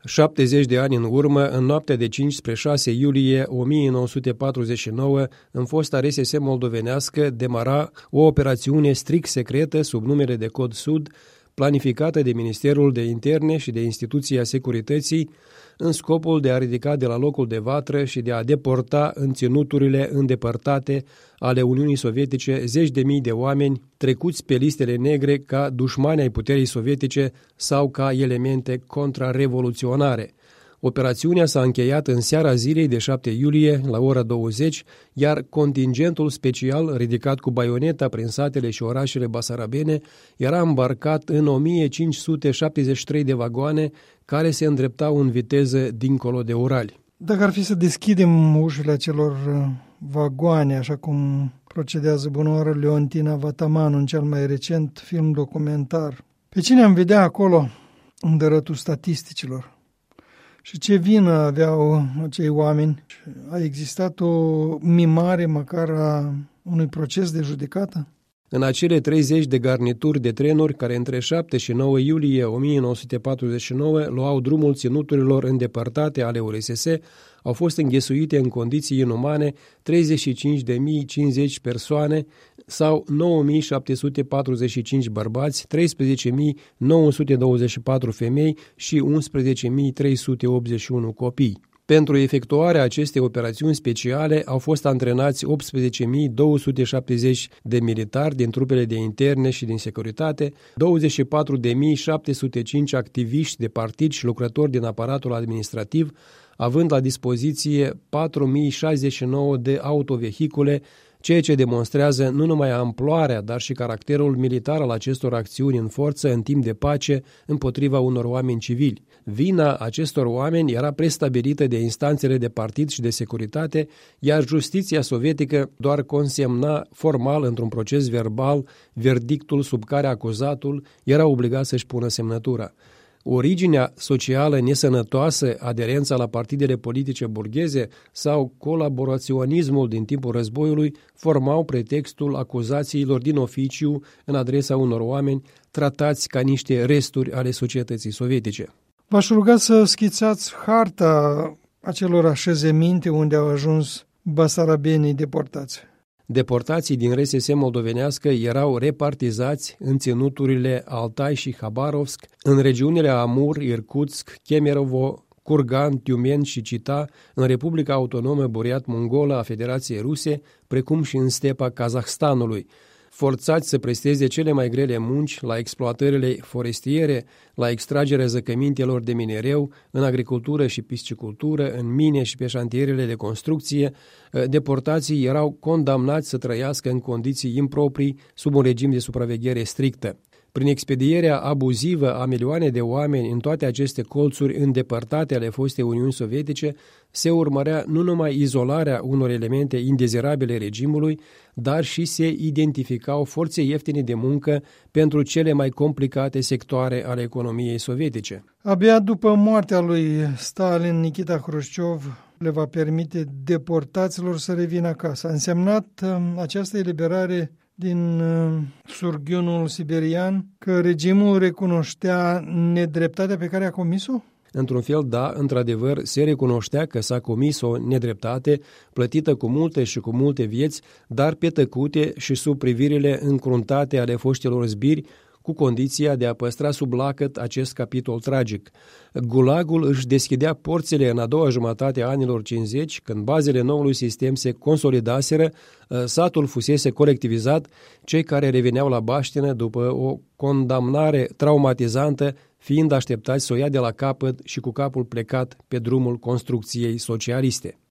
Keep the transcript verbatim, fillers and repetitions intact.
șaptezeci de ani în urmă, în noaptea de cinci spre șase iulie o mie nouă sute patruzeci și nouă, în fosta R S S moldovenească demara o operațiune strict secretă sub numele de Cod Sud, planificată de Ministerul de Interne și de Instituția Securității, în scopul de a ridica de la locul de vatră și de a deporta în ținuturile îndepărtate ale Uniunii Sovietice zeci de mii de oameni trecuți pe listele negre ca dușmani ai puterii sovietice sau ca elemente contrarevoluționare. Operațiunea s-a încheiat în seara zilei de șapte iulie, la ora douăzeci, iar contingentul special, ridicat cu baioneta prin satele și orașele basarabene, era îmbarcat în o mie cinci sute șaptezeci și trei de vagoane care se îndreptau în viteză dincolo de Urali. Dacă ar fi să deschidem ușile acelor vagoane, așa cum procedează bunoară Leontina Vatamanu în cel mai recent film documentar, pe cine am vedea acolo în dărătul statisticilor? Și ce vină aveau acei oameni? A existat o mimare măcar a unui proces de judecată? În acele treizeci de garnituri de trenuri care între șapte și nouă iulie o mie nouă sute patruzeci și nouă luau drumul ținuturilor îndepărtate ale U R S S, au fost înghesuite în condiții inumane treizeci și cinci de mii cincizeci persoane sau nouă mii șapte sute patruzeci și cinci bărbați, treisprezece mii nouă sute douăzeci și patru femei și unsprezece mii trei sute optzeci și unu copii. Pentru efectuarea acestei operațiuni speciale au fost antrenați optsprezece mii două sute șaptezeci de militari din trupele de interne și din securitate, douăzeci și patru de mii șapte sute cinci activiști de partid și lucrători din aparatul administrativ, având la dispoziție patru mii șaizeci și nouă de autovehicule, ceea ce demonstrează nu numai amploarea, dar și caracterul militar al acestor acțiuni în forță în timp de pace împotriva unor oameni civili. Vina acestor oameni era prestabilită de instanțele de partid și de securitate, iar justiția sovietică doar consemna formal într-un proces verbal verdictul sub care acuzatul era obligat să-și pună semnătura. Originea socială nesănătoasă, aderența la partidele politice burgheze sau colaboraționismul din timpul războiului formau pretextul acuzațiilor din oficiu în adresa unor oameni tratați ca niște resturi ale societății sovietice. V-aș ruga să schițați harta acelor așezeminte unde au ajuns basarabenii deportați. Deportații din R S S moldovenească erau repartizați în ținuturile Altai și Habarovsk, în regiunile Amur, Irkutsk, Kemerovo, Kurgan, Tiumen și Chita, în Republica Autonomă Buriat-Mongolă a Federației Ruse, precum și în stepa Kazahstanului, forțați să presteze cele mai grele munci la exploatările forestiere, la extragerea zăcămintelor de minereu, în agricultură și piscicultură, în mine și pe șantierele de construcție. Deportații erau condamnați să trăiască în condiții improprii, sub un regim de supraveghere strictă. Prin expedierea abuzivă a milioane de oameni în toate aceste colțuri îndepărtate ale fostei Uniuni Sovietice, se urmărea nu numai izolarea unor elemente indezirabile regimului, dar și se identificau forțe ieftine de muncă pentru cele mai complicate sectoare ale economiei sovietice. Abia după moartea lui Stalin, Nikita Hrușciov le va permite deportaților să revină acasă. A însemnat această eliberare din surghiunul siberian că regimul recunoștea nedreptatea pe care a comis-o? Într-un fel, da, într-adevăr, se recunoștea că s-a comis o nedreptate, plătită cu multe și cu multe vieți, dar pe tăcute și sub privirile încruntate ale foștilor zbiri, cu condiția de a păstra sub lacăt acest capitol tragic. Gulagul își deschidea porțile în a doua jumătate a anilor cincizeci, când bazele noului sistem se consolidaseră, satul fusese colectivizat, cei care reveneau la baștină după o condamnare traumatizantă, fiind așteptați să o ia de la capăt și cu capul plecat pe drumul construcției socialiste.